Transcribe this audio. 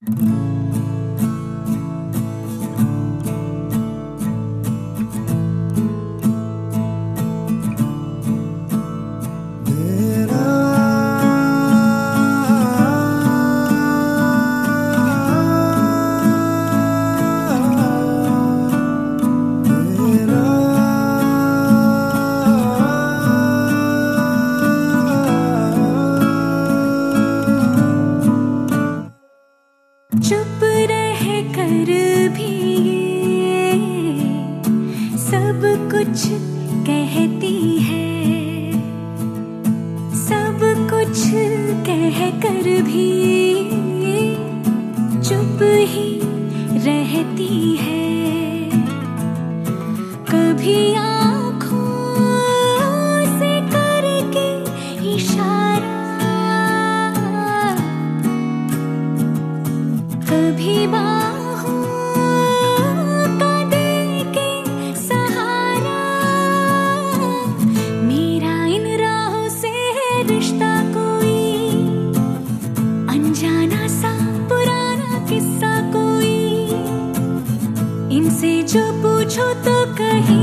चुप रह कर भी ये सब कुछ कहती है, सब कुछ कह कर भी चुप ही रहती है। कभी आँखों से करके इशारा, कभी बाहों का दे के सहारा। मेरा इन राहों से है रिश्ता कोई अनजाना सा पुराना किस्सा कोई। इनसे जो पूछो तो कहीं